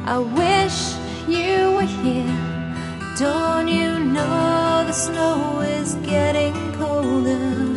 I wish you were here. Don't you know the snow is getting colder?